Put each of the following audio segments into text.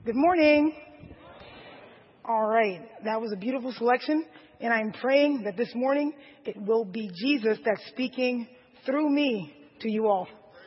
Good morning. All right. That was a beautiful selection. And I'm praying that this morning it will be Jesus that's speaking through me to you all.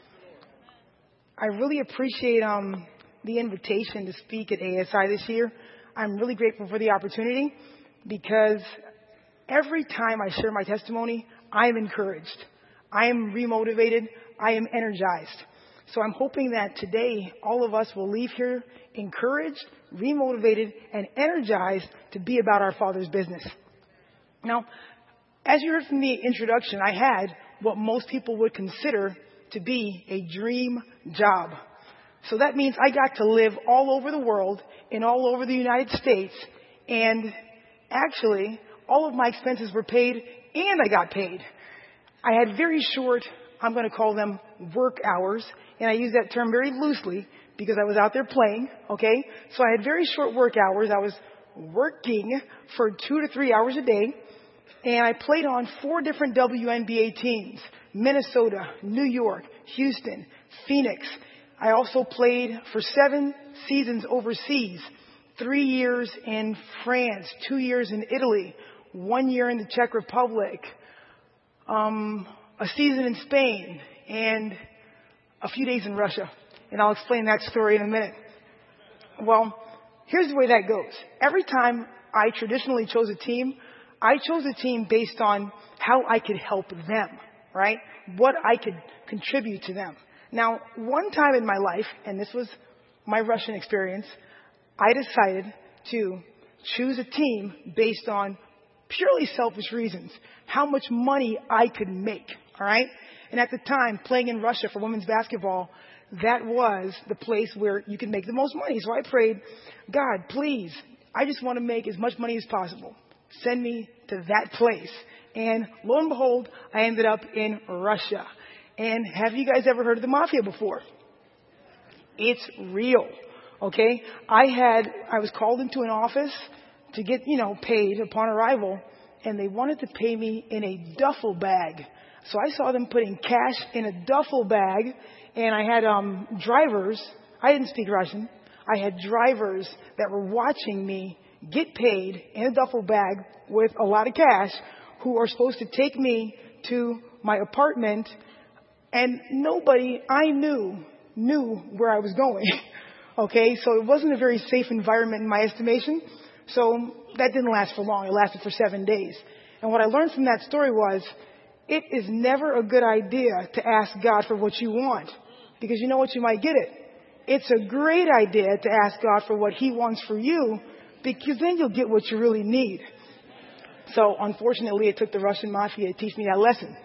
I really appreciate the invitation to speak at ASI this year. I'm really grateful for the opportunity because every time I share my testimony, I am encouraged. I am remotivated. I am energized. So I'm hoping that today all of us will leave here encouraged, remotivated, and energized to be about our Father's business. Now, as you heard from the introduction, I had what most people would consider to be a dream job. So that means I got to live all over the world and all over the United States. And actually, all of my expenses were paid and I got paid. I had very short, I'm going to call them work hours. And I use that term very loosely because I was out there playing, okay? So I had very short work hours. I was working for 2 to 3 hours a day. And I played on 4 different WNBA teams: Minnesota, New York, Houston, Phoenix. I also played for 7 seasons overseas, 3 years in France, 2 years in Italy, 1 year in the Czech Republic, a season in Spain, and a few days in Russia. And I'll explain that story in a minute. Well, here's the way that goes. Every time I traditionally chose a team, I chose a team based on how I could help them, right? What I could contribute to them. Now, one time in my life, and this was my Russian experience, I decided to choose a team based on purely selfish reasons, how much money I could make, all right? And at the time, playing in Russia for women's basketball, that was the place where you could make the most money. So I prayed, God, please, I just want to make as much money as possible. Send me to that place. And lo and behold, I ended up in Russia. And have you guys ever heard of the mafia before? It's real, okay? I was called into an office to get, paid upon arrival, and they wanted to pay me in a duffel bag. So I saw them putting cash in a duffel bag, and I had drivers. I didn't speak Russian. I had drivers that were watching me get paid in a duffel bag with a lot of cash, who are supposed to take me to my apartment, and nobody I knew where I was going. Okay, so it wasn't a very safe environment in my estimation. So that didn't last for long. It lasted for 7 days. And what I learned from that story was, it is never a good idea to ask God for what you want, because you know what, you might get it. It's a great idea to ask God for what He wants for you, because then you'll get what you really need. So unfortunately, it took the Russian mafia to teach me that lesson.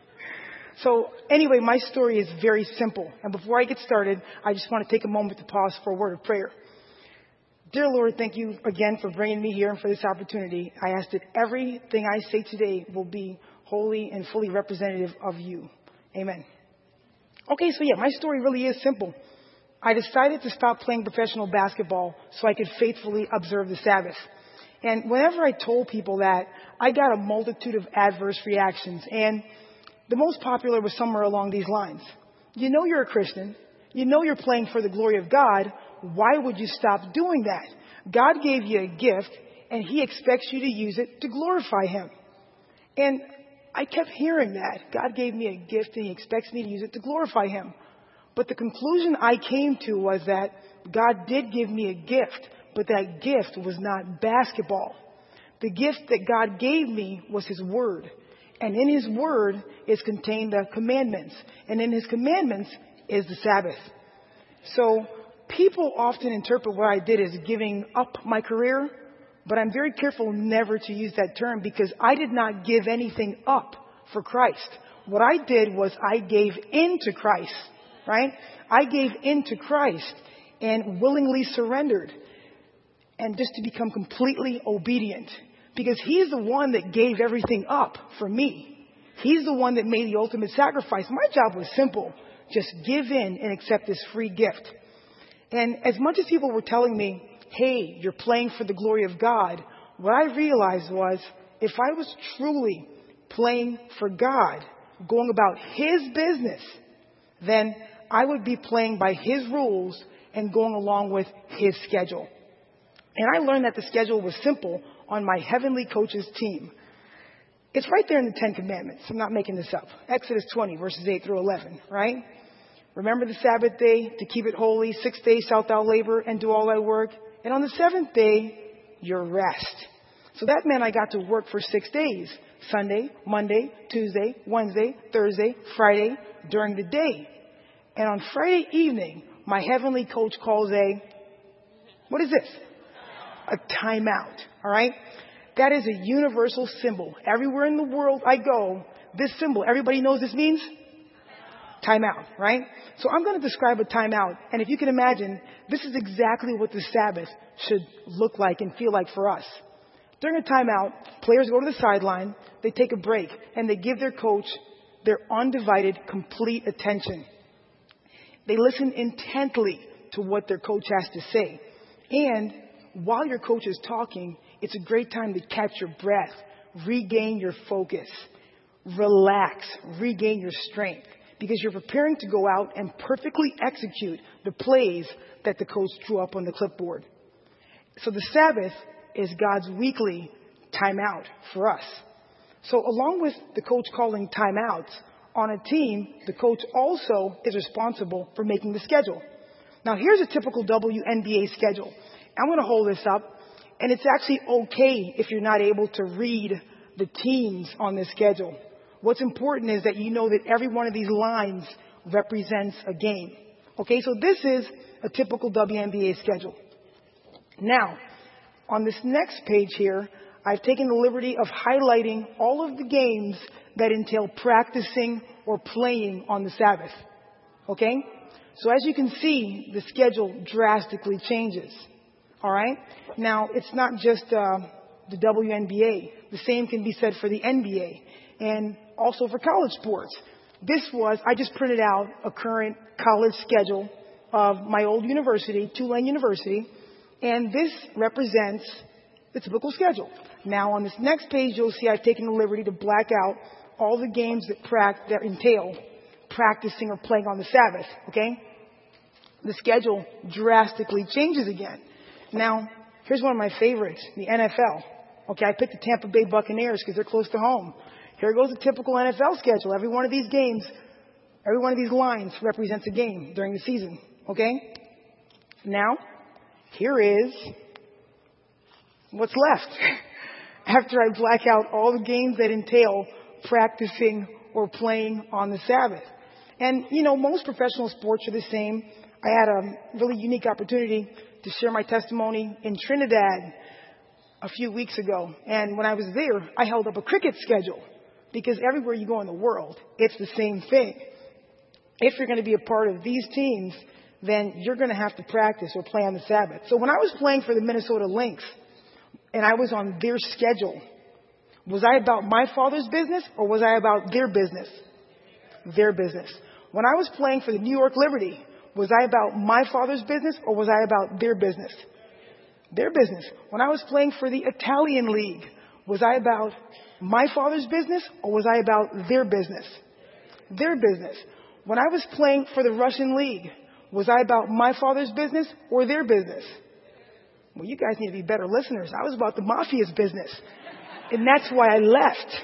So anyway, my story is very simple. And before I get started, I just want to take a moment to pause for a word of prayer. Dear Lord, thank you again for bringing me here and for this opportunity. I ask that everything I say today will be wholly and fully representative of you. Amen. Okay, so my story really is simple. I decided to stop playing professional basketball so I could faithfully observe the Sabbath. And whenever I told people that, I got a multitude of adverse reactions. And the most popular was somewhere along these lines. You know you're a Christian. You know you're playing for the glory of God. Why would you stop doing that? God gave you a gift, and He expects you to use it to glorify Him. And I kept hearing that. God gave me a gift, and He expects me to use it to glorify Him. But the conclusion I came to was that God did give me a gift, but that gift was not basketball. The gift that God gave me was His Word. And in His Word is contained the commandments. And in His commandments is the Sabbath. So people often interpret what I did as giving up my career, but I'm very careful never to use that term, because I did not give anything up for Christ. What I did was I gave in to Christ, right? I gave in to Christ and willingly surrendered, and just to become completely obedient, because He's the one that gave everything up for me. He's the one that made the ultimate sacrifice. My job was simple. Just give in and accept this free gift. And as much as people were telling me, hey, you're playing for the glory of God, what I realized was, if I was truly playing for God, going about His business, then I would be playing by His rules, and going along with his schedule. And I learned that the schedule was simple on my heavenly coach's team. It's right there in the Ten Commandments. I'm not making this up. Exodus 20, verses 8 through 11, right? Remember the Sabbath day to keep it holy. 6 days shalt thou labor and do all thy work. And on the seventh day, your rest. So that meant I got to work for 6 days. Sunday, Monday, Tuesday, Wednesday, Thursday, Friday, during the day. And on Friday evening, my heavenly coach calls what is this? A timeout, all right? That is a universal symbol. Everywhere in the world I go, this symbol, everybody knows this means? Timeout, right? So I'm going to describe a timeout. And if you can imagine, this is exactly what the Sabbath should look like and feel like for us. During a timeout, players go to the sideline, they take a break, and they give their coach their undivided, complete attention. They listen intently to what their coach has to say. And while your coach is talking, it's a great time to catch your breath, regain your focus, relax, regain your strength, because you're preparing to go out and perfectly execute the plays that the coach drew up on the clipboard. So the Sabbath is God's weekly timeout for us. So along with the coach calling timeouts on a team, the coach also is responsible for making the schedule. Now here's a typical WNBA schedule. I'm going to hold this up, and it's actually okay if you're not able to read the teams on this schedule. What's important is that you know that every one of these lines represents a game. Okay, so this is a typical WNBA schedule. Now, on this next page here, I've taken the liberty of highlighting all of the games that entail practicing or playing on the Sabbath. Okay? So as you can see, the schedule drastically changes. All right? Now, it's not just the WNBA. The same can be said for the NBA and also for college sports. I just printed out a current college schedule of my old university, Tulane University, and this represents the typical schedule. Now, on this next page, you'll see I've taken the liberty to black out all the games that entail practicing or playing on the Sabbath, okay? The schedule drastically changes again. Now, here's one of my favorites, the NFL. Okay, I picked the Tampa Bay Buccaneers because they're close to home. Here goes a typical NFL schedule. Every one of these games, every one of these lines represents a game during the season, okay? Now, here is what's left after I black out all the games that entail practicing or playing on the Sabbath. And, most professional sports are the same. I had a really unique opportunity to share my testimony in Trinidad a few weeks ago. And when I was there, I held up a cricket schedule because everywhere you go in the world, it's the same thing. If you're going to be a part of these teams, then you're going to have to practice or play on the Sabbath. So when I was playing for the Minnesota Lynx and I was on their schedule, was I about my Father's business or was I about their business? Their business. When I was playing for the New York Liberty, was I about my Father's business or was I about their business? Their business. When I was playing for the Italian League, was I about my Father's business or was I about their business? Their business. When I was playing for the Russian League, was I about my Father's business or their business? Well, you guys need to be better listeners. I was about the mafia's business. And that's why I left.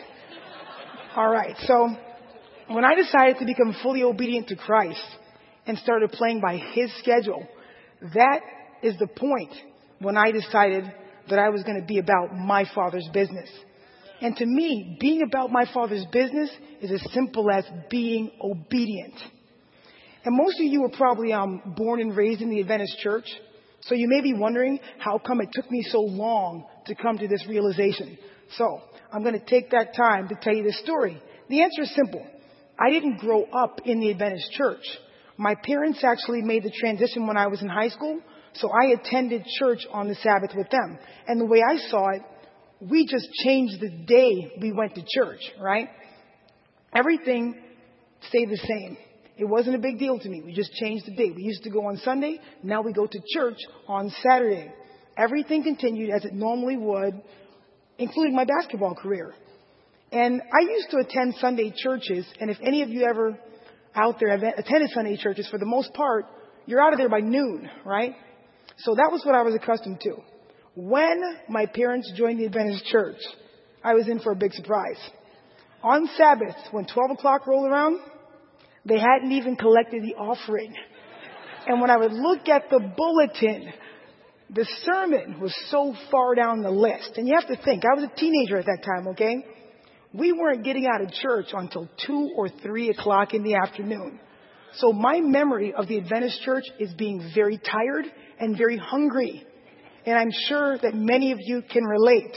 All right. So when I decided to become fully obedient to Christ and started playing by his schedule, that is the point when I decided that I was going to be about my Father's business. And to me, being about my Father's business is as simple as being obedient. And most of you were probably born and raised in the Adventist church. So you may be wondering how come it took me so long to come to this realization. So I'm going to take that time to tell you this story. The answer is simple. I didn't grow up in the Adventist church. My parents actually made the transition when I was in high school. So I attended church on the Sabbath with them. And the way I saw it, we just changed the day we went to church, right? Everything stayed the same. It wasn't a big deal to me. We just changed the day. We used to go on Sunday. Now we go to church on Saturday. Everything continued as it normally would, including my basketball career. And I used to attend Sunday churches. And if any of you ever out there have attended Sunday churches, for the most part, you're out of there by noon, right? So that was what I was accustomed to. When my parents joined the Adventist church, I was in for a big surprise. On Sabbath, when 12 o'clock rolled around, they hadn't even collected the offering. And when I would look at the bulletin, the sermon was so far down the list. And you have to think, I was a teenager at that time, okay? We weren't getting out of church until 2 or 3 o'clock in the afternoon. So my memory of the Adventist church is being very tired and very hungry. And I'm sure that many of you can relate.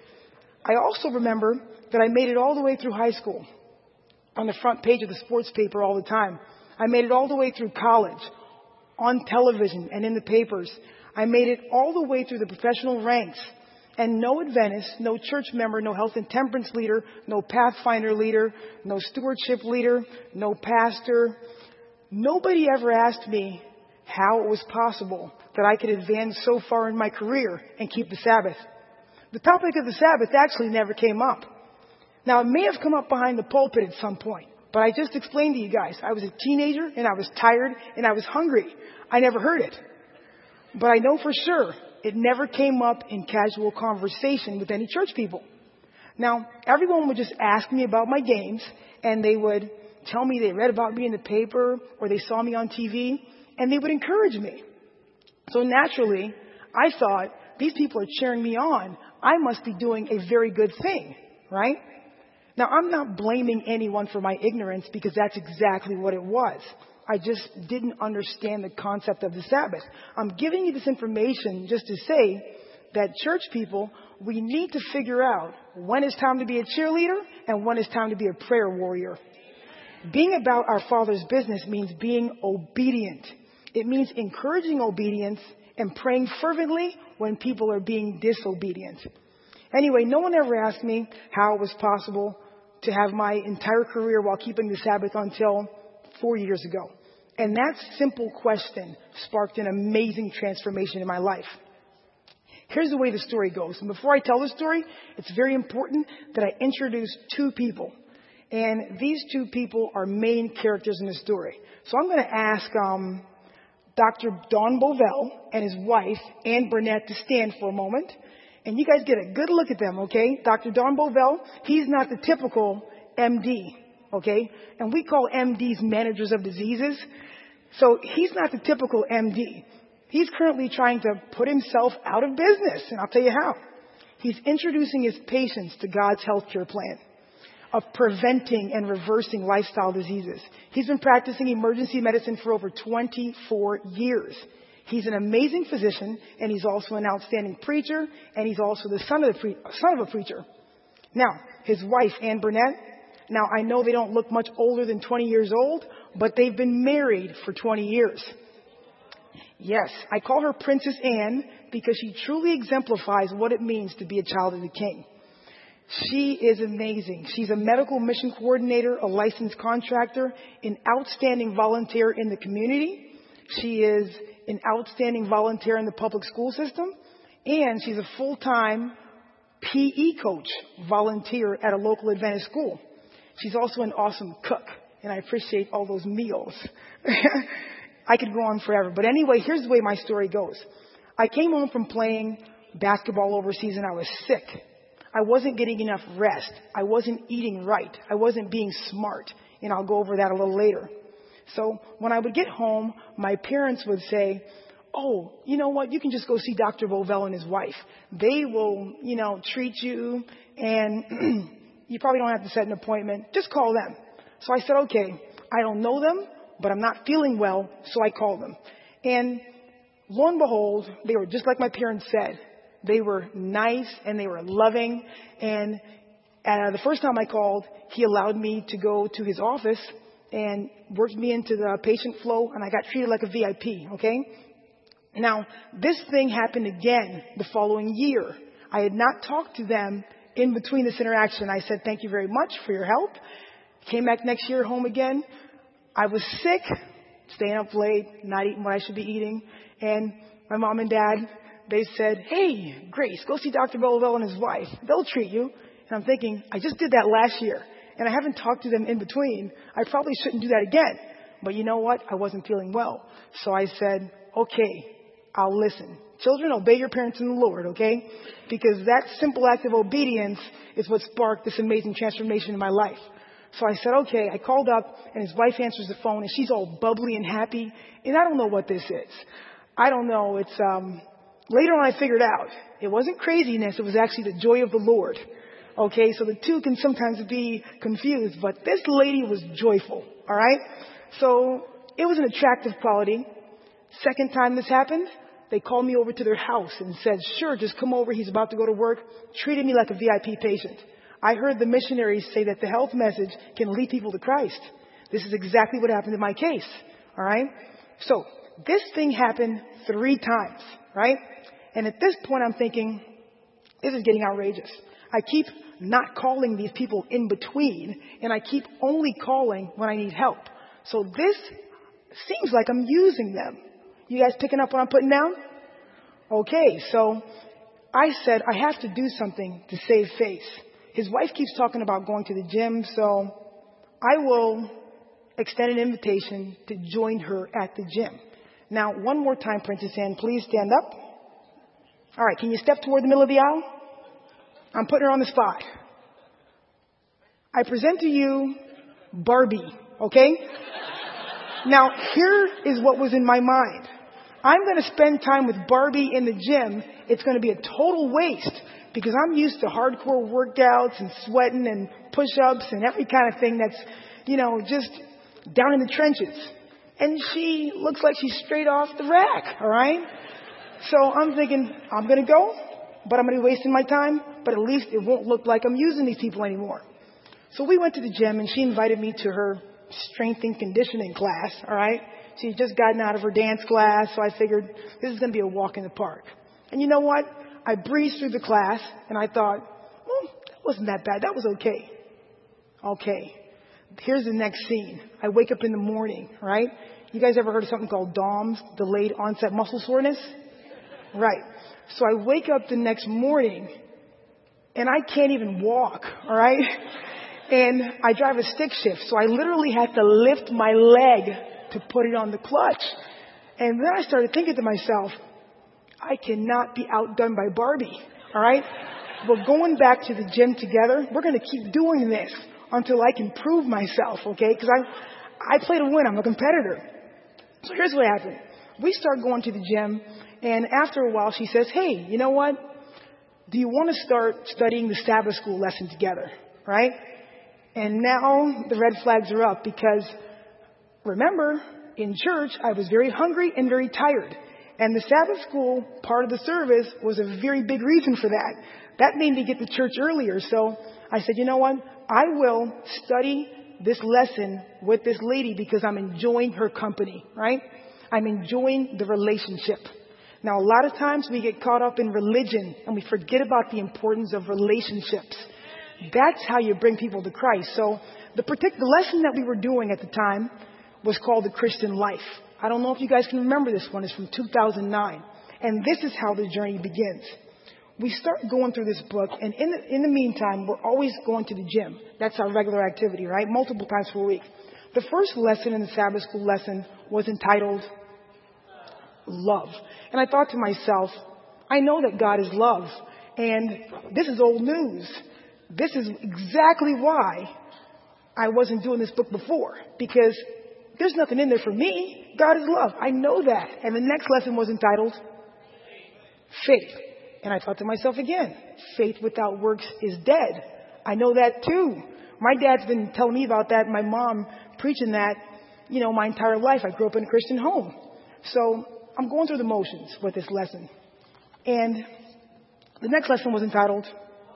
I also remember that I made it all the way through high school, on the front page of the sports paper all the time. I made it all the way through college, on television and in the papers. I made it all the way through the professional ranks. And no Adventist, no church member, no health and temperance leader, no Pathfinder leader, no stewardship leader, no pastor. Nobody ever asked me how it was possible that I could advance so far in my career and keep the Sabbath. The topic of the Sabbath actually never came up. Now, it may have come up behind the pulpit at some point, but I just explained to you guys, I was a teenager and I was tired and I was hungry. I never heard it. But I know for sure it never came up in casual conversation with any church people. Now, everyone would just ask me about my games, and they would tell me they read about me in the paper or they saw me on TV, and they would encourage me. So naturally, I thought, these people are cheering me on. I must be doing a very good thing, right? Now, I'm not blaming anyone for my ignorance, because that's exactly what it was. I just didn't understand the concept of the Sabbath. I'm giving you this information just to say that church people, we need to figure out when it's time to be a cheerleader and when it's time to be a prayer warrior. Being about our Father's business means being obedient. It means encouraging obedience and praying fervently when people are being disobedient. Anyway, no one ever asked me how it was possible to have my entire career while keeping the Sabbath until 4 years ago. And that simple question sparked an amazing transformation in my life. Here's the way the story goes. And before I tell the story, it's very important that I introduce two people. And these two people are main characters in the story. So I'm going to ask Dr. Don Bovell and his wife, Ann Burnett, to stand for a moment. And you guys get a good look at them, okay? Dr. Don Bovell, he's not the typical MD, okay? And we call MDs managers of diseases. So he's not the typical MD. He's currently trying to put himself out of business, and I'll tell you how. He's introducing his patients to God's healthcare plan of preventing and reversing lifestyle diseases. He's been practicing emergency medicine for over 24 years. He's an amazing physician, and he's also an outstanding preacher, and he's also the son of a preacher. Now, his wife, Ann Burnett, now I know they don't look much older than 20 years old, but they've been married for 20 years. Yes, I call her Princess Anne because she truly exemplifies what it means to be a child of the King. She is amazing. She's a medical mission coordinator, a licensed contractor, an outstanding volunteer in the community. She is an outstanding volunteer in the public school system, and she's a full-time PE coach volunteer at a local Adventist school. She's also an awesome cook, and I appreciate all those meals. I could go on forever. But anyway, here's the way my story goes. I came home from playing basketball overseas, and I was sick. I wasn't getting enough rest. I wasn't eating right. I wasn't being smart, and I'll go over that a little later. So when I would get home, my parents would say, oh, you know what? You can just go see Dr. Bovell and his wife. They will, treat you, and you probably don't have to set an appointment. Just call them. So I said, okay, I don't know them, but I'm not feeling well, so I called them. And lo and behold, they were just like my parents said. They were nice and they were loving. And the first time I called, he allowed me to go to his office and worked me into the patient flow, and I got treated like a VIP, okay? Now, this thing happened again the following year. I had not talked to them in between this interaction. I said, thank you very much for your help. Came back next year home again. I was sick, staying up late, not eating what I should be eating. And my mom and dad, they said, hey, Grace, go see Dr. Bovell and his wife. They'll treat you. And I'm thinking, I just did that last year, and I haven't talked to them in between. I probably shouldn't do that again. But you know what? I wasn't feeling well. So I said, okay, I'll listen. Children, obey your parents in the Lord, okay? Because that simple act of obedience is what sparked this amazing transformation in my life. So I said, okay, I called up and his wife answers the phone and she's all bubbly and happy. And I don't know what this is. I don't know. It's, later on I figured out it wasn't craziness. It was actually the joy of the Lord. Okay. So the two can sometimes be confused, but this lady was joyful. All right. So it was an attractive quality. Second time this happened, they called me over to their house and said, sure, just come over. He's about to go to work. Treated me like a VIP patient. I heard the missionaries say that the health message can lead people to Christ. This is exactly what happened in my case. All right. So this thing happened 3 times, right? And at this point, I'm thinking, this is getting outrageous. I keep not calling these people in between, and I keep only calling when I need help. So this seems like I'm using them. You guys picking up what I'm putting down? Okay, so I said I have to do something to save face. His wife keeps talking about going to the gym, so I will extend an invitation to join her at the gym. Now, one more time, Princess Anne, please stand up. All right, can you step toward the middle of the aisle? I'm putting her on the spot. I present to you Barbie, okay? Now, here is what was in my mind. I'm going to spend time with Barbie in the gym. It's going to be a total waste because I'm used to hardcore workouts and sweating and push-ups and every kind of thing that's, just down in the trenches. And she looks like she's straight off the rack, all right? So I'm thinking, I'm going to go, but I'm going to be wasting my time, but at least it won't look like I'm using these people anymore. So we went to the gym and she invited me to her strength and conditioning class, all right? She had just gotten out of her dance class, so I figured this is going to be a walk in the park. And you know what? I breezed through the class, and I thought, that wasn't that bad. That was okay. Okay. Here's the next scene. I wake up in the morning, right? You guys ever heard of something called DOMS, delayed onset muscle soreness? Right. So I wake up the next morning, and I can't even walk, all right? And I drive a stick shift, so I literally had to lift my leg to put it on the clutch. And then I started thinking to myself, I cannot be outdone by Barbie, all right? We're going back to the gym together. We're going to keep doing this until I can prove myself, okay? Because I play to win. I'm a competitor. So here's what happened. We start going to the gym, and after a while she says, hey, you know what? Do you want to start studying the Sabbath school lesson together, right? And now the red flags are up because, remember, in church, I was very hungry and very tired. And the Sabbath school part of the service was a very big reason for that. That made me get to church earlier. So I said, you know what? I will study this lesson with this lady because I'm enjoying her company, right? I'm enjoying the relationship. Now, a lot of times we get caught up in religion and we forget about the importance of relationships. That's how you bring people to Christ. So the lesson that we were doing at the time was called The Christian Life. I don't know if you guys can remember this one. It's from 2009. And this is how the journey begins. We start going through this book, and in the meantime, we're always going to the gym. That's our regular activity, right? Multiple times per week. The first lesson in the Sabbath school lesson was entitled Love. And I thought to myself, I know that God is love. And this is old news. This is exactly why I wasn't doing this book before. Because there's nothing in there for me. God is love. I know that. And the next lesson was entitled Faith. And I thought to myself again, faith without works is dead. I know that too. My dad's been telling me about that. My mom preaching that, my entire life. I grew up in a Christian home. So I'm going through the motions with this lesson. And the next lesson was entitled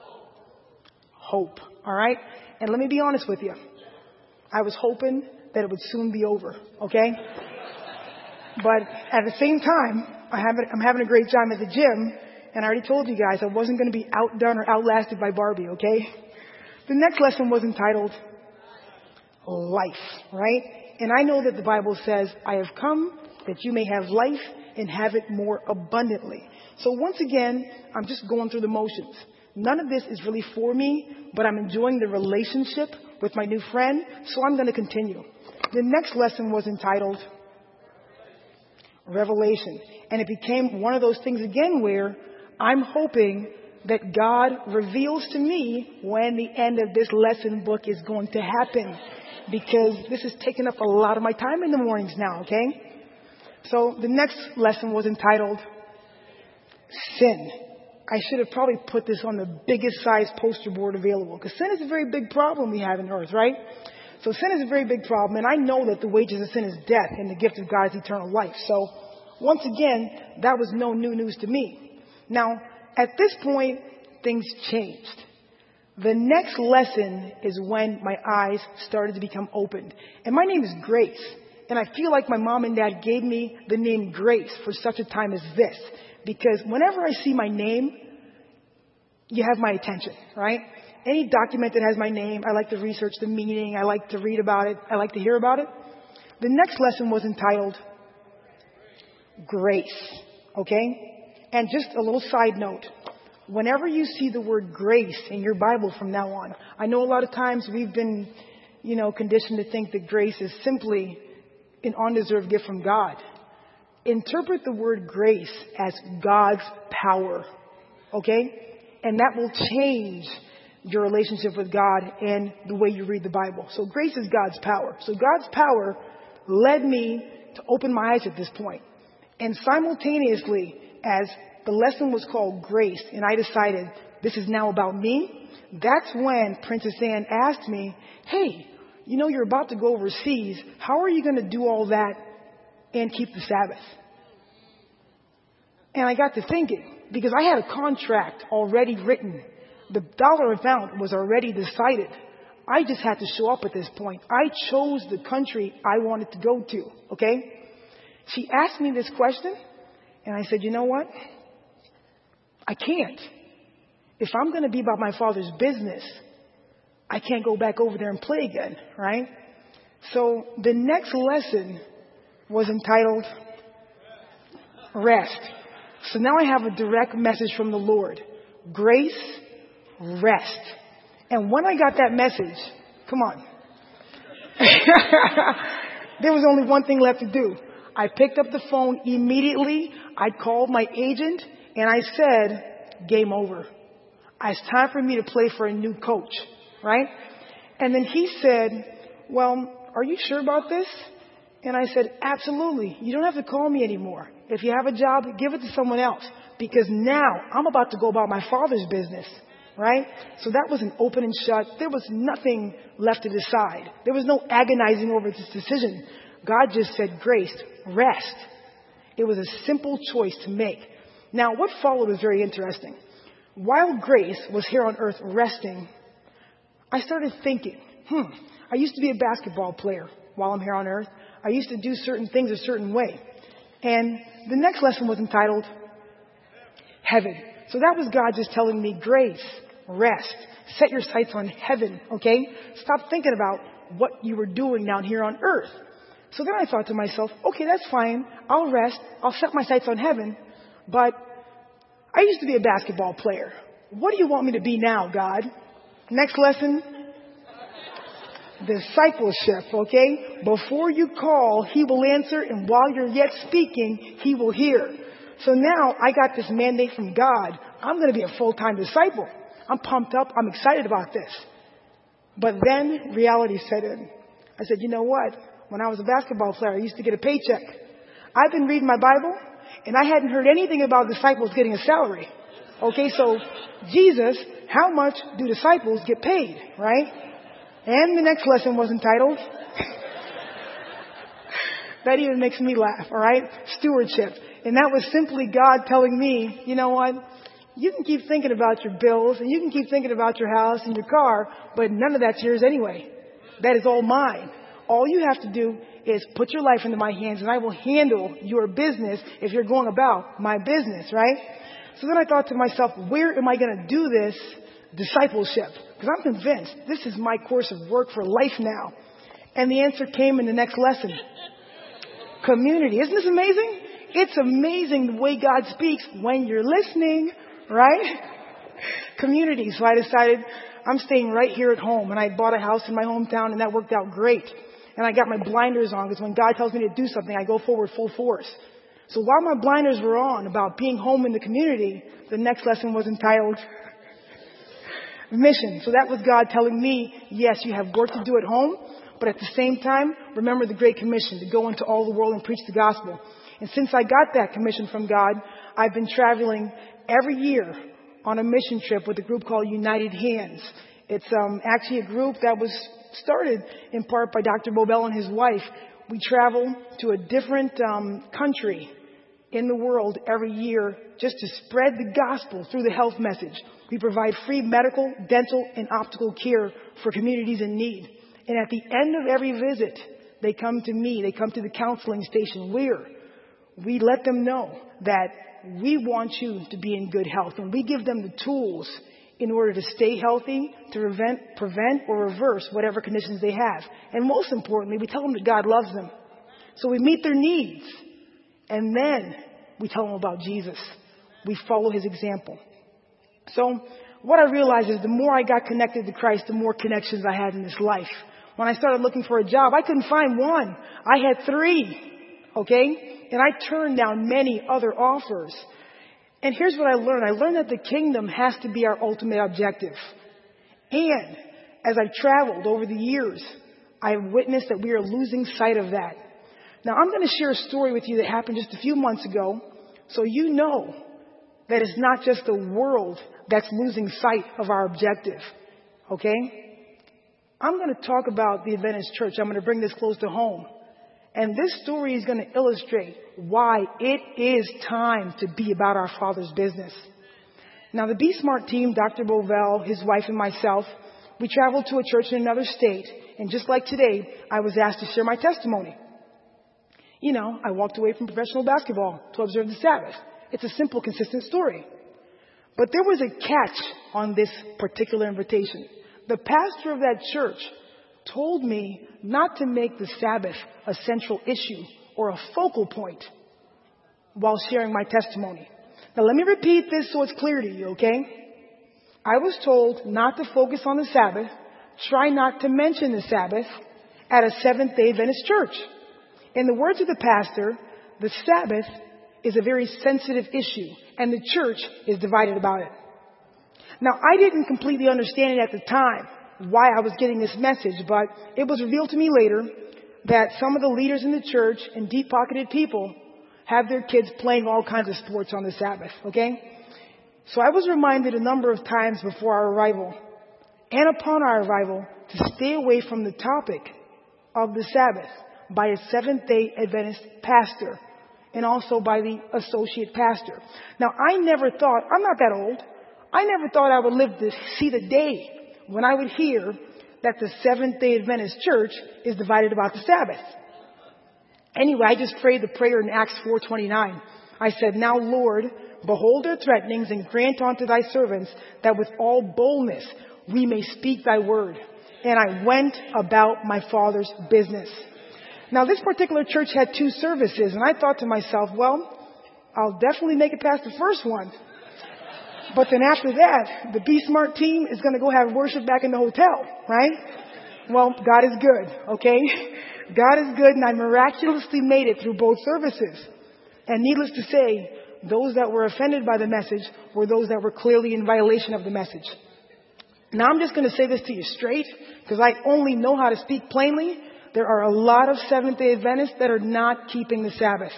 Hope. All right. And let me be honest with you. I was hoping that it would soon be over. Okay. But at the same time, I'm having a great time at the gym. And I already told you guys I wasn't going to be outdone or outlasted by Barbie, okay? The next lesson was entitled Life, right? And I know that the Bible says, I have come that you may have life and have it more abundantly. So once again, I'm just going through the motions. None of this is really for me, but I'm enjoying the relationship with my new friend, so I'm going to continue. The next lesson was entitled Revelation. And it became one of those things again where I'm hoping that God reveals to me when the end of this lesson book is going to happen. Because this is taking up a lot of my time in the mornings now, okay? So the next lesson was entitled Sin. I should have probably put this on the biggest size poster board available, because sin is a very big problem we have in earth, right? So sin is a very big problem, and I know that the wages of sin is death, and the gift of God is eternal life. So once again, that was no new news to me. Now, at this point, things changed. The next lesson is when my eyes started to become opened. And my name is Grace. And I feel like my mom and dad gave me the name Grace for such a time as this. Because whenever I see my name, you have my attention, right? Any document that has my name, I like to research the meaning. I like to read about it. I like to hear about it. The next lesson was entitled Grace. Okay? And just a little side note. Whenever you see the word grace in your Bible from now on, I know a lot of times we've been, conditioned to think that grace is simply an undeserved gift from God. Interpret the word grace as God's power, okay? And that will change your relationship with God and the way you read the Bible. So grace is God's power. So God's power led me to open my eyes at this point. And simultaneously, as the lesson was called Grace, and I decided this is now about me, that's when Princess Anne asked me, hey, you're about to go overseas. How are you going to do all that and keep the Sabbath? And I got to thinking, because I had a contract already written. The dollar amount was already decided. I just had to show up at this point. I chose the country I wanted to go to, okay? She asked me this question, and I said, you know what? I can't. If I'm going to be about my Father's business, I can't go back over there and play again, right? So the next lesson was entitled Rest. So now I have a direct message from the Lord. Grace, rest. And when I got that message, come on. There was only one thing left to do. I picked up the phone immediately. I called my agent and I said, game over. It's time for me to play for a new coach, right? And then he said, well, are you sure about this? And I said, absolutely. You don't have to call me anymore. If you have a job, give it to someone else. Because now I'm about to go about my Father's business, right? So that was an open and shut. There was nothing left to decide. There was no agonizing over this decision. God just said, Grace, rest. It was a simple choice to make. Now, what followed was very interesting. While Grace was here on earth resting, I started thinking, I used to be a basketball player while I'm here on earth. I used to do certain things a certain way. And the next lesson was entitled Heaven. So that was God just telling me, Grace, rest. Set your sights on heaven, okay? Stop thinking about what you were doing down here on earth. So then I thought to myself, okay, that's fine. I'll rest. I'll set my sights on heaven. But I used to be a basketball player. What do you want me to be now, God? Next lesson. Discipleship, okay? Before you call, he will answer, and while you're yet speaking, he will hear. So now I got this mandate from God. I'm going to be a full-time disciple. I'm pumped up. I'm excited about this. But then reality set in. I said, you know what? When I was a basketball player, I used to get a paycheck. I've been reading my Bible, and I hadn't heard anything about disciples getting a salary. Okay, so Jesus, how much do disciples get paid, right? And the next lesson was entitled, that even makes me laugh, all right? Stewardship. And that was simply God telling me, you know what? You can keep thinking about your bills and you can keep thinking about your house and your car, but none of that's yours anyway. That is all mine. All you have to do is put your life into my hands and I will handle your business if you're going about my business, right? So then I thought to myself, where am I going to do this discipleship? Because I'm convinced this is my course of work for life now. And the answer came in the next lesson. Community. Isn't this amazing? It's amazing the way God speaks when you're listening, right? Community. So I decided I'm staying right here at home. And I bought a house in my hometown and that worked out great. and I got my blinders on because when God tells me to do something, I go forward full force. So while my blinders were on about being home in the community, the next lesson was entitled Mission. So that was God telling me, yes, you have work to do at home, but at the same time, remember the Great Commission to go into all the world and preach the gospel. And since I got that commission from God, I've been traveling every year on a mission trip with a group called United Hands. It's actually a group that was started in part by Dr. Bobel and his wife. We travel to a different country in the world every year just to spread the gospel through the health message. We provide free medical, dental, and optical care for communities in need. And at the end of every visit, they come to me. They come to the counseling station where we let them know that we want you to be in good health. And we give them the tools in order to stay healthy, to prevent or reverse whatever conditions they have. And most importantly, we tell them that God loves them. So we meet their needs. And then we tell them about Jesus. We follow his example. So what I realized is the more I got connected to Christ, the more connections I had in this life. When I started looking for a job, I couldn't find one. I had 3. Okay? And I turned down many other offers. And here's what I learned. I learned that the kingdom has to be our ultimate objective. And as I've traveled over the years, I've witnessed that we are losing sight of that. Now, I'm going to share a story with you that happened just a few months ago, so you know that it's not just the world that's losing sight of our objective. Okay? I'm going to talk about the Adventist Church. I'm going to bring this close to home. And this story is going to illustrate why it is time to be about our Father's business. Now, the Be Smart team, Dr. Bovell, his wife, and myself, we traveled to a church in another state. And just like today, I was asked to share my testimony. You know, I walked away from professional basketball to observe the Sabbath. It's a simple, consistent story. But there was a catch on this particular invitation. The pastor of that church told me not to make the Sabbath a central issue or a focal point while sharing my testimony. Now, let me repeat this so it's clear to you, okay? I was told not to focus on the Sabbath, try not to mention the Sabbath at a Seventh-day Adventist church. In the words of the pastor, the Sabbath is a very sensitive issue, and the church is divided about it. Now, I didn't completely understand it at the time, why I was getting this message, but it was revealed to me later that some of the leaders in the church and deep-pocketed people have their kids playing all kinds of sports on the Sabbath, okay? So I was reminded a number of times before our arrival and upon our arrival to stay away from the topic of the Sabbath by a Seventh-day Adventist pastor and also by the associate pastor. Now, I never thought, I'm not that old, I never thought I would live to see the day when I would hear that the Seventh-day Adventist church is divided about the Sabbath. Anyway, I just prayed the prayer in Acts 4:29. I said, "Now, Lord, behold their threatenings and grant unto thy servants that with all boldness we may speak thy word." And I went about my Father's business. Now, this particular church had 2 services, and I thought to myself, well, I'll definitely make it past the first one. But then after that, the Be Smart team is going to go have worship back in the hotel, right? Well, God is good, okay? God is good, and I miraculously made it through both services. And needless to say, those that were offended by the message were those that were clearly in violation of the message. Now, I'm just going to say this to you straight, because I only know how to speak plainly. There are a lot of Seventh-day Adventists that are not keeping the Sabbath.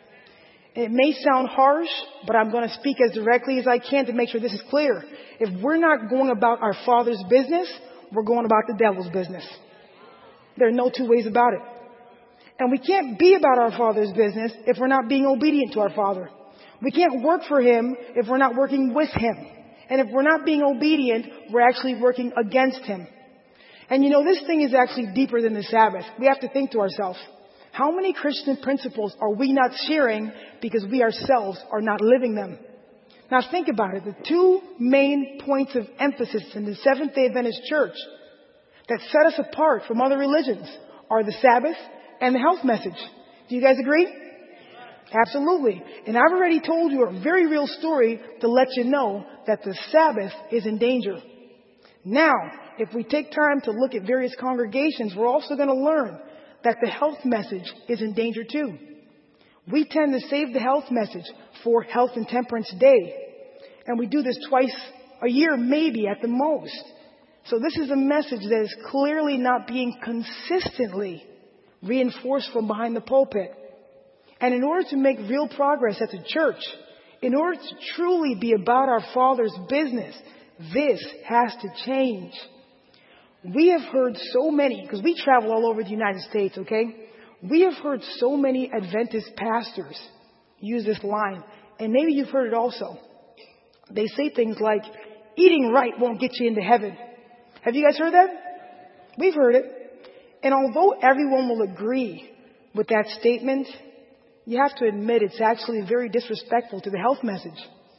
It may sound harsh, but I'm going to speak as directly as I can to make sure this is clear. If we're not going about our Father's business, we're going about the devil's business. There are no 2 ways about it. And we can't be about our Father's business if we're not being obedient to our Father. We can't work for Him if we're not working with Him. And if we're not being obedient, we're actually working against Him. And you know, this thing is actually deeper than the Sabbath. We have to think to ourselves, how many Christian principles are we not sharing because we ourselves are not living them? Now think about it. The 2 main points of emphasis in the Seventh-day Adventist church that set us apart from other religions are the Sabbath and the health message. Do you guys agree? Absolutely. And I've already told you a very real story to let you know that the Sabbath is in danger. Now, if we take time to look at various congregations, we're also going to learn that the health message is in danger too. We tend to save the health message for Health and Temperance Day. And we do this twice a year, maybe at the most. So this is a message that is clearly not being consistently reinforced from behind the pulpit. And in order to make real progress as a church, in order to truly be about our Father's business, this has to change. We have heard so many, because we travel all over the United States, okay? We have heard so many Adventist pastors use this line, and maybe you've heard it also. They say things like, eating right won't get you into heaven. Have you guys heard that? We've heard it. And although everyone will agree with that statement, you have to admit it's actually very disrespectful to the health message.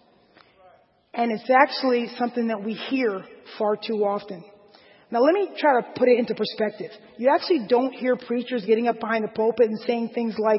And it's actually something that we hear far too often. Now, let me try to put it into perspective. You actually don't hear preachers getting up behind the pulpit and saying things like,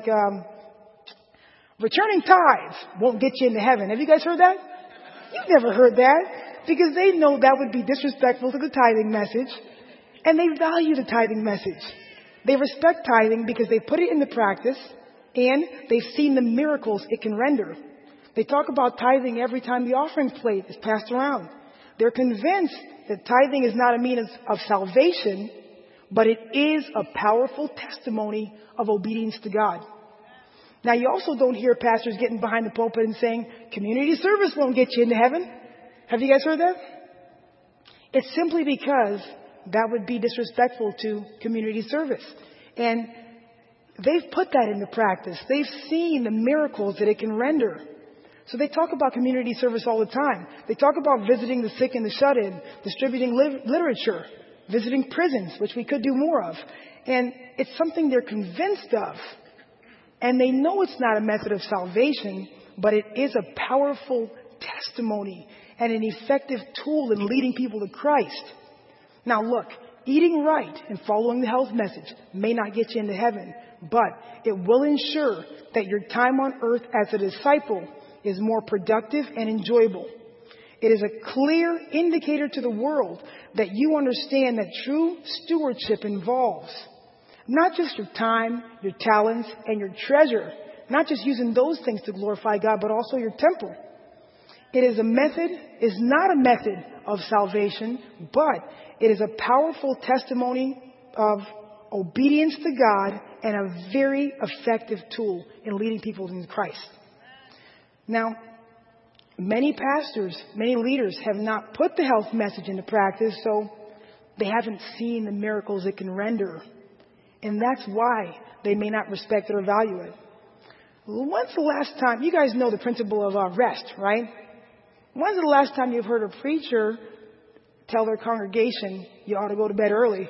returning tithes won't get you into heaven. Have you guys heard that? You've never heard that, because they know that would be disrespectful to the tithing message, and they value the tithing message. They respect tithing because they put it into practice, and they've seen the miracles it can render. They talk about tithing every time the offering plate is passed around. They're convinced that tithing is not a means of salvation, but it is a powerful testimony of obedience to God. Now, you also don't hear pastors getting behind the pulpit and saying, community service won't get you into heaven. Have you guys heard that? It's simply because that would be disrespectful to community service. And they've put that into practice. They've seen the miracles that it can render. So they talk about community service all the time. They talk about visiting the sick and the shut-in, distributing literature, visiting prisons, which we could do more of. And it's something they're convinced of. And they know it's not a method of salvation, but it is a powerful testimony and an effective tool in leading people to Christ. Now look, eating right and following the health message may not get you into heaven, but it will ensure that your time on earth as a disciple is more productive and enjoyable. It is a clear indicator to the world that you understand that true stewardship involves not just your time, your talents, and your treasure, not just using those things to glorify God, but also your temple. It is not a method of salvation, but it is a powerful testimony of obedience to God and a very effective tool in leading people to Christ. Now, many pastors, many leaders have not put the health message into practice, so they haven't seen the miracles it can render. And that's why they may not respect it or value it. When's the last time, you guys know the principle of rest, right? When's the last time you've heard a preacher tell their congregation you ought to go to bed early?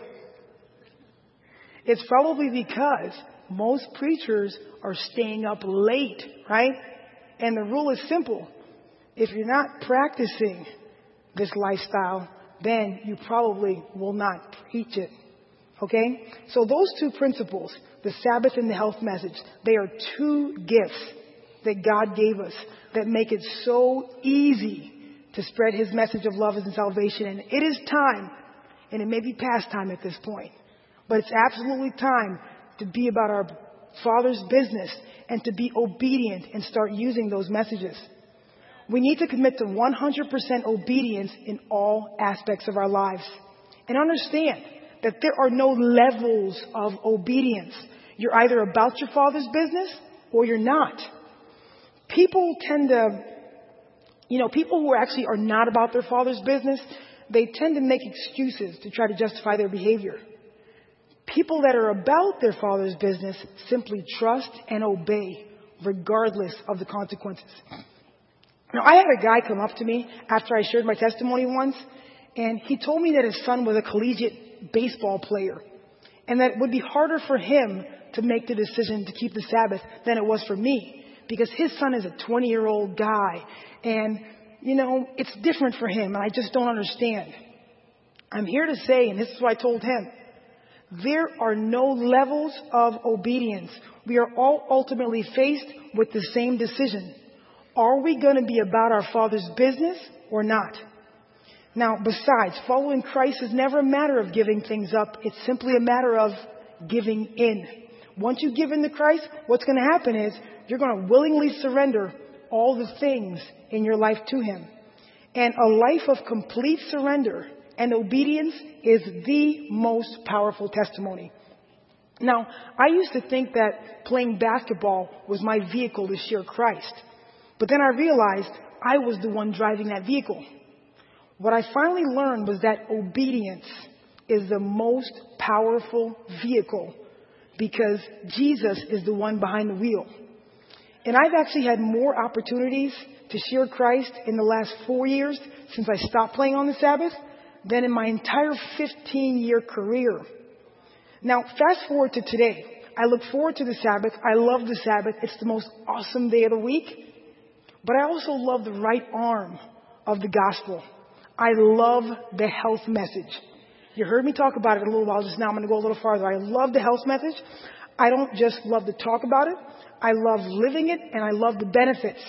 It's probably because most preachers are staying up late, right? And the rule is simple. If you're not practicing this lifestyle, then you probably will not preach it. Okay? So those two principles, the Sabbath and the health message, they are two gifts that God gave us that make it so easy to spread His message of love and salvation. And it is time, and it may be past time at this point, but it's absolutely time to be about our Father's business and to be obedient and start using those messages. We need to commit to 100% obedience in all aspects of our lives. And understand that there are no levels of obedience. You're either about your Father's business or you're not. People tend to, people who actually are not about their Father's business, they tend to make excuses to try to justify their behavior. People that are about their Father's business simply trust and obey regardless of the consequences. Now, I had a guy come up to me after I shared my testimony once, and he told me that his son was a collegiate baseball player and that it would be harder for him to make the decision to keep the Sabbath than it was for me because his son is a 20-year-old guy and, it's different for him and I just don't understand. I'm here to say, and this is what I told him, there are no levels of obedience. We are all ultimately faced with the same decision. Are we going to be about our Father's business or not? Now, besides, following Christ is never a matter of giving things up. It's simply a matter of giving in. Once you give in to Christ, what's going to happen is you're going to willingly surrender all the things in your life to Him. And a life of complete surrender and obedience is the most powerful testimony. Now, I used to think that playing basketball was my vehicle to share Christ. But then I realized I was the one driving that vehicle. What I finally learned was that obedience is the most powerful vehicle because Jesus is the one behind the wheel. And I've actually had more opportunities to share Christ in the last 4 years since I stopped playing on the Sabbath than in my entire 15-year career. Now, fast forward to today. I look forward to the Sabbath. I love the Sabbath. It's the most awesome day of the week. But I also love the right arm of the gospel. I love the health message. You heard me talk about it a little while just now. I'm going to go a little farther. I love the health message. I don't just love to talk about it. I love living it, and I love the benefits.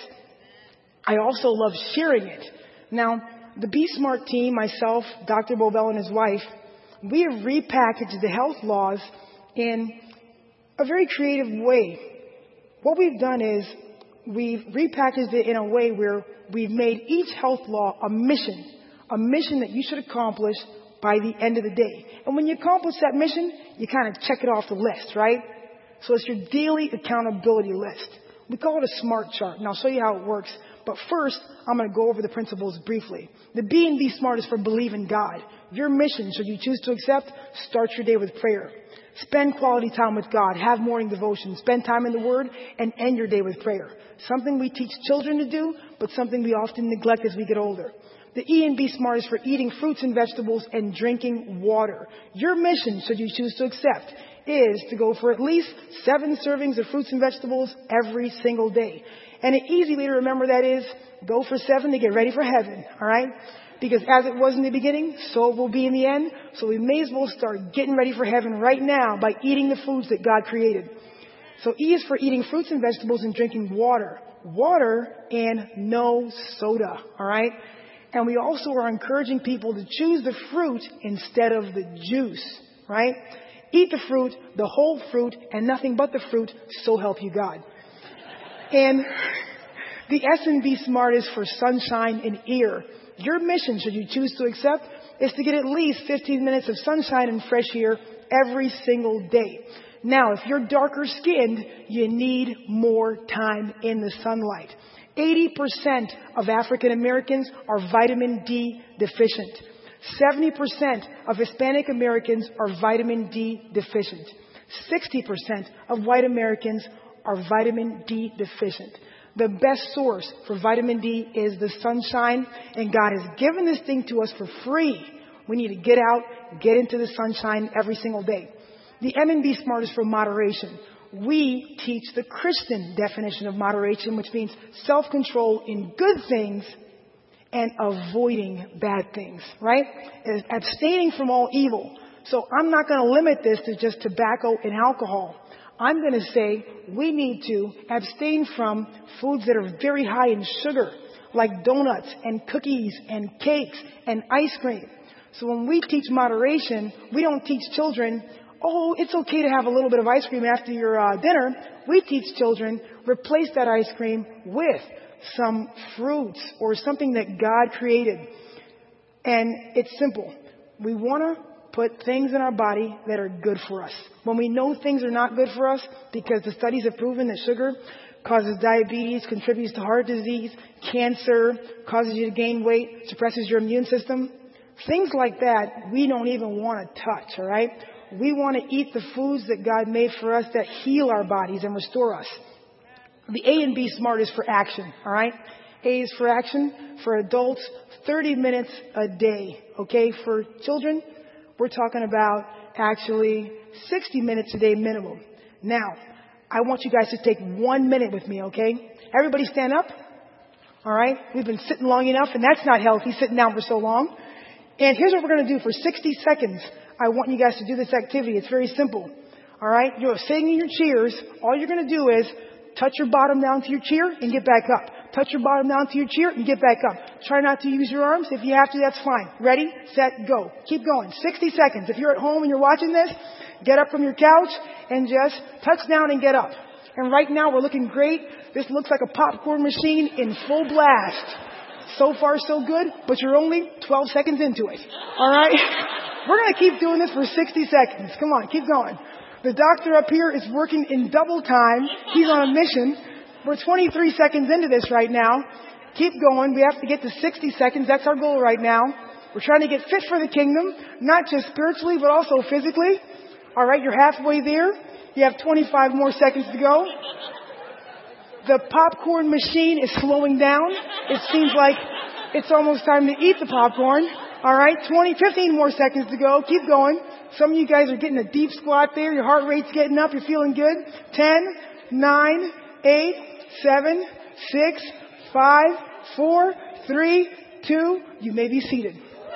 I also love sharing it. Now, the Be Smart team, myself, Dr. Bovell and his wife, we have repackaged the health laws in a very creative way. What we've done is we've repackaged it in a way where we've made each health law a mission that you should accomplish by the end of the day. And when you accomplish that mission, you kind of check it off the list, right? So it's your daily accountability list. We call it a SMART chart, and I'll show you how it works. But first, I'm going to go over the principles briefly. The B and Be Smart is for believe in God. Your mission, should you choose to accept, start your day with prayer. Spend quality time with God. Have morning devotion. Spend time in the Word and end your day with prayer. Something we teach children to do, but something we often neglect as we get older. The E and Be Smart is for eating fruits and vegetables and drinking water. Your mission, should you choose to accept, is to go for at least 7 servings of fruits and vegetables every single day. And an easy way to remember that is go for 7 to get ready for heaven, all right? Because as it was in the beginning, so it will be in the end. So we may as well start getting ready for heaven right now by eating the foods that God created. So E is for eating fruits and vegetables and drinking water. Water and no soda, all right? And we also are encouraging people to choose the fruit instead of the juice, right? Eat the fruit, the whole fruit, and nothing but the fruit, so help you God. And the S and Be Smart is for sunshine and air. Your mission, should you choose to accept, is to get at least 15 minutes of sunshine and fresh air every single day. Now, if you're darker skinned, you need more time in the sunlight. 80% of African Americans are vitamin D deficient. 70% of Hispanic Americans are vitamin D deficient. 60% of white Americans are vitamin D deficient. The best source for vitamin D is the sunshine, and God has given this thing to us for free. We need to get out, get into the sunshine every single day. The M and Be Smart is for moderation. We teach the Christian definition of moderation, which means self-control in good things and avoiding bad things, right? Abstaining from all evil. So I'm not going to limit this to just tobacco and alcohol. I'm going to say we need to abstain from foods that are very high in sugar, like donuts and cookies and cakes and ice cream. So when we teach moderation, we don't teach children, oh, it's okay to have a little bit of ice cream after your dinner. We teach children, replace that ice cream with some fruits or something that God created. And it's simple. We want to put things in our body that are good for us. When we know things are not good for us, because the studies have proven that sugar causes diabetes, contributes to heart disease, cancer, causes you to gain weight, suppresses your immune system, things like that, we don't even want to touch, all right? We want to eat the foods that God made for us that heal our bodies and restore us. The A and Be Smart is for action, all right? A is for action. For adults, 30 minutes a day, okay? For children, we're talking about actually 60 minutes a day minimum. Now, I want you guys to take 1 minute with me, okay? Everybody stand up. All right? We've been sitting long enough, and that's not healthy, sitting down for so long. And here's what we're going to do. For 60 seconds, I want you guys to do this activity. It's very simple. All right? You're sitting in your chairs. All you're going to do is touch your bottom down to your chair and get back up. Touch your bottom down to your chair and get back up. Try not to use your arms. If you have to, that's fine. Ready, set, go. Keep going. 60 seconds. If you're at home and you're watching this, get up from your couch and just touch down and get up. And right now we're looking great. This looks like a popcorn machine in full blast. So far so good, but you're only 12 seconds into it. All right? We're going to keep doing this for 60 seconds. Come on, keep going. The doctor up here is working in double time. He's on a mission. We're 23 seconds into this right now. Keep going. We have to get to 60 seconds. That's our goal right now. We're trying to get fit for the kingdom, not just spiritually, but also physically. All right, you're halfway there. You have 25 more seconds to go. The popcorn machine is slowing down. It seems like it's almost time to eat the popcorn. All right, 15 more seconds to go. Keep going. Some of you guys are getting a deep squat there. Your heart rate's getting up. You're feeling good. 10, 9, 8, 7, 6, 5, 4, 3, 2. You may be seated.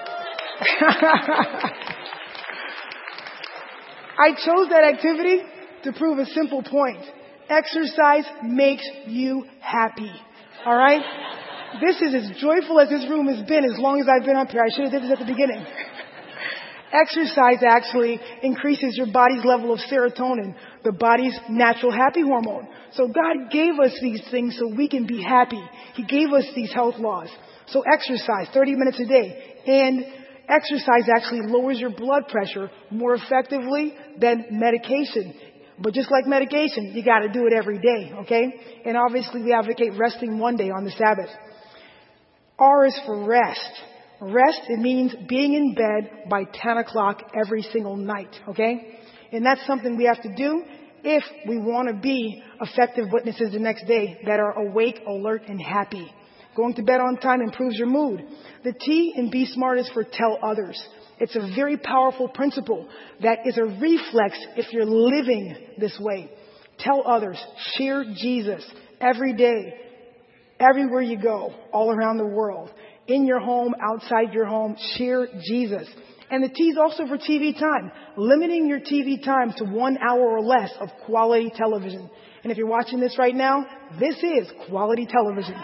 I chose that activity to prove a simple point. Exercise makes you happy. All right? This is as joyful as this room has been as long as I've been up here. I should have did this at the beginning. Exercise actually increases your body's level of serotonin, the body's natural happy hormone. So God gave us these things so we can be happy. He gave us these health laws. So exercise 30 minutes a day. And exercise actually lowers your blood pressure more effectively than medication. But just like medication, you got to do it every day, okay? And obviously we advocate resting one day on the Sabbath. R is for rest. Rest, it means being in bed by 10 o'clock every single night, okay? And that's something we have to do if we want to be effective witnesses the next day that are awake, alert, and happy. Going to bed on time improves your mood. The T in Be Smart is for tell others. It's a very powerful principle that is a reflex if you're living this way. Tell others. Share Jesus every day, everywhere you go, all around the world. In your home, outside your home, share Jesus. And the T is also for TV time. Limiting your TV time to 1 hour or less of quality television. And if you're watching this right now, this is quality television.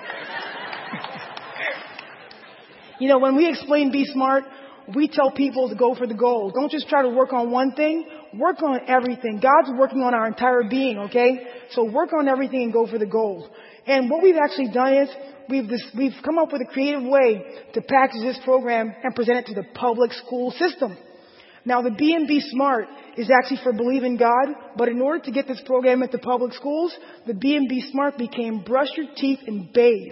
You know, when we explain Be Smart, we tell people to go for the gold. Don't just try to work on one thing. Work on everything. God's working on our entire being, okay? So work on everything and go for the gold. And what we've actually done is we've come up with a creative way to package this program and present it to the public school system. Now, the Be and Be Smart is actually for Believe in God, but in order to get this program into public schools, the Be and Be Smart became Brush Your Teeth and Bathe.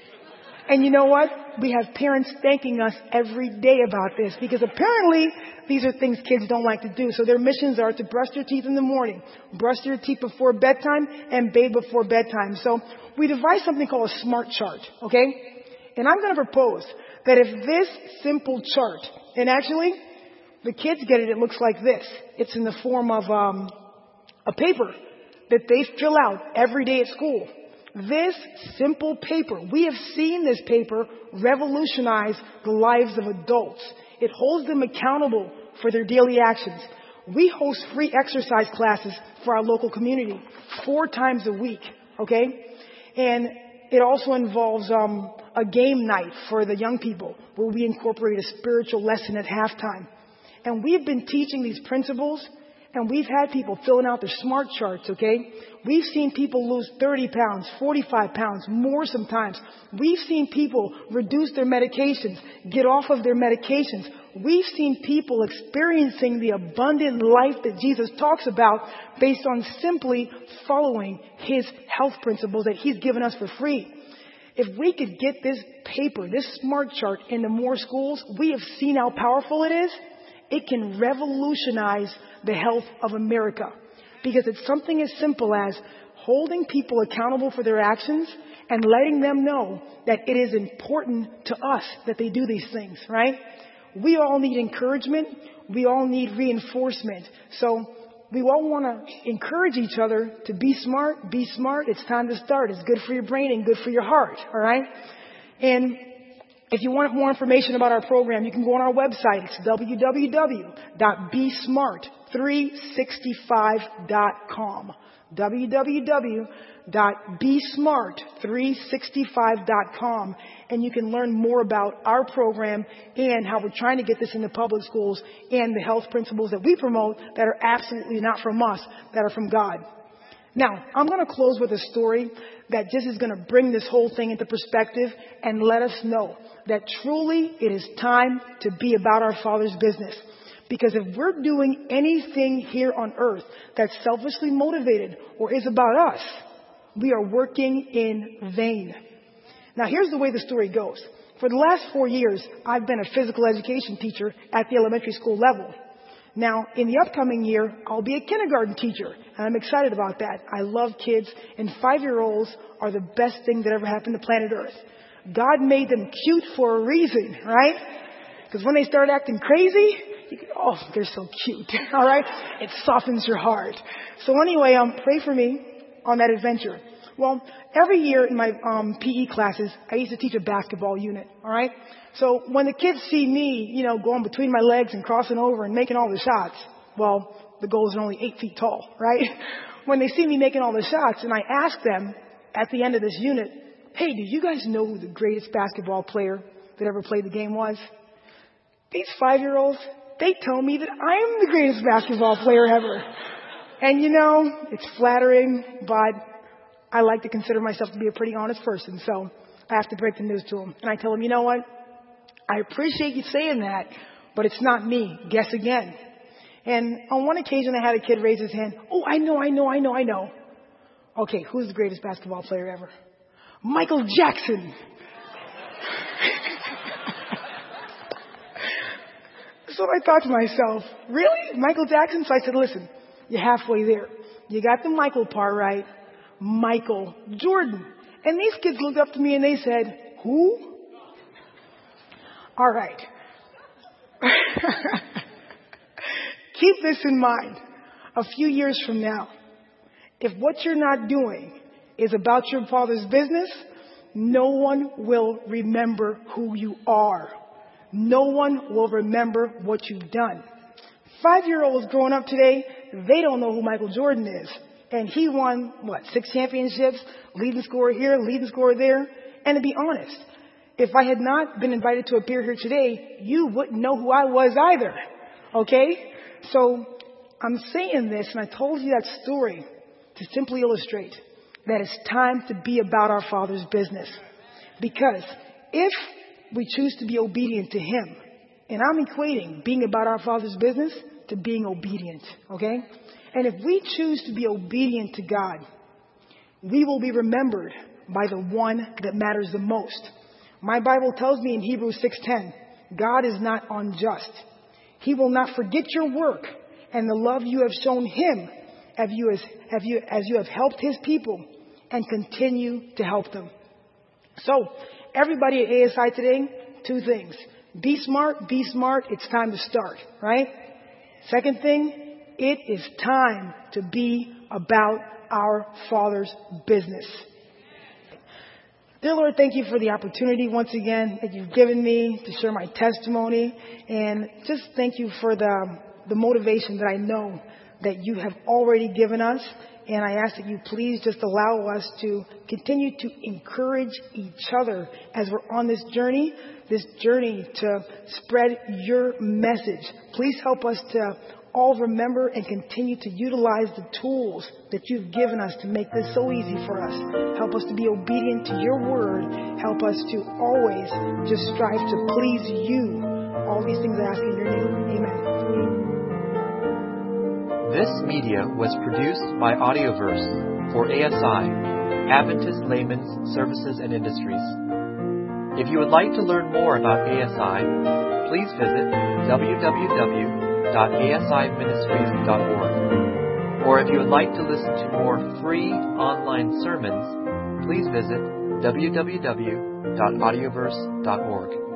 And you know what? We have parents thanking us every day about this because apparently these are things kids don't like to do. So their missions are to brush their teeth in the morning, brush their teeth before bedtime, and bathe before bedtime. So we devised something called a smart chart, okay? And I'm going to propose that if this simple chart, and actually the kids get it, it looks like this. It's in the form of a paper that they fill out every day at school. This simple paper, we have seen this paper revolutionize the lives of adults. It holds them accountable for their daily actions. We host free exercise classes for our local community 4 times a week, okay? And it also involves a game night for the young people where we incorporate a spiritual lesson at halftime. And we've been teaching these principles, and we've had people filling out their smart charts, okay? We've seen people lose 30 pounds, 45 pounds, more sometimes. We've seen people reduce their medications, get off of their medications. We've seen people experiencing the abundant life that Jesus talks about based on simply following His health principles that He's given us for free. If we could get this paper, this smart chart into more schools, we have seen how powerful it is. It can revolutionize the health of America. Because it's something as simple as holding people accountable for their actions and letting them know that it is important to us that they do these things, right? We all need encouragement. We all need reinforcement. So we all want to encourage each other to be smart. Be smart. It's time to start. It's good for your brain and good for your heart, all right? And if you want more information about our program, you can go on our website. It's www.besmart, www.besmart365.com. www.besmart365.com. And you can learn more about our program and how we're trying to get this into public schools and the health principles that we promote that are absolutely not from us, that are from God. Now, I'm going to close with a story that just is going to bring this whole thing into perspective and let us know that truly it is time to be about our Father's business. Because if we're doing anything here on earth that's selfishly motivated or is about us, we are working in vain. Now, here's the way the story goes. For the last 4 years, I've been a physical education teacher at the elementary school level. Now, in the upcoming year, I'll be a kindergarten teacher, and I'm excited about that. I love kids, and 5-year-olds are the best thing that ever happened to planet Earth. God made them cute for a reason, right? Because when they start acting crazy, oh, they're so cute, all right? It softens your heart. So anyway, pray for me on that adventure. Well, every year in my PE classes, I used to teach a basketball unit, all right? So when the kids see me, going between my legs and crossing over and making all the shots, well, the goals are only 8 feet tall, right? When they see me making all the shots and I ask them at the end of this unit, hey, do you guys know who the greatest basketball player that ever played the game was? These 5-year-olds, they tell me that I am the greatest basketball player ever. And it's flattering, but I like to consider myself to be a pretty honest person, so I have to break the news to them. And I tell them, you know what? I appreciate you saying that, but it's not me. Guess again. And on one occasion, I had a kid raise his hand. Oh, I know. Okay, who's the greatest basketball player ever? Michael Jackson. So I thought to myself, really? Michael Jackson? So I said, listen, you're halfway there. You got the Michael part right. Michael Jordan. And these kids looked up to me and they said, who? All right. Keep this in mind. A few years from now, if what you're not doing is about your Father's business, no one will remember who you are. No one will remember what you've done. 5-year-olds growing up today, they don't know who Michael Jordan is. And he won, 6 championships, leading scorer here, leading scorer there. And to be honest, if I had not been invited to appear here today, you wouldn't know who I was either. Okay? So I'm saying this, and I told you that story to simply illustrate that it's time to be about our Father's business. Because if we choose to be obedient to Him, and I'm equating being about our Father's business to being obedient, okay? And if we choose to be obedient to God, we will be remembered by the one that matters the most. My Bible tells me in Hebrews 6:10, God is not unjust. He will not forget your work and the love you have shown Him as you have helped His people and continue to help them. So, everybody at ASI today, 2 things. Be smart, it's time to start, right? Second thing, it is time to be about our Father's business. Dear Lord, thank you for the opportunity once again that you've given me to share my testimony. And just thank you for the motivation that I know that you have already given us. And I ask that you please just allow us to continue to encourage each other as we're on this journey to spread your message. Please help us to all remember and continue to utilize the tools that you've given us to make this so easy for us. Help us to be obedient to your word. Help us to always just strive to please you. All these things I ask in your name. Amen. This media was produced by Audioverse for ASI, Adventist Layman's Services and Industries. If you would like to learn more about ASI, please visit www.asiministries.org. Or if you would like to listen to more free online sermons, please visit www.audioverse.org.